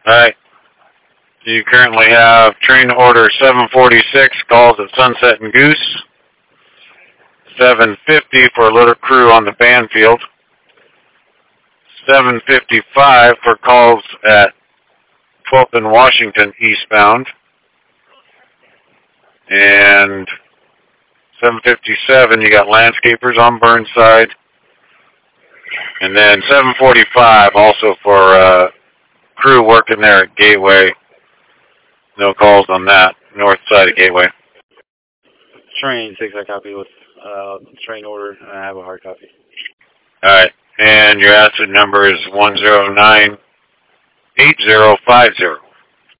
Alright. You currently have train order 746, calls at Sunset and Goose. 750 for a little crew on the Banfield. 755 for calls at 12th and Washington eastbound. And 757, you got landscapers on Burnside. And then 745 also for crew working there at Gateway. No calls on that, north side of Gateway. Train 6, I copy with train order. I have a hard copy. Alright, and your asset number is 1098050.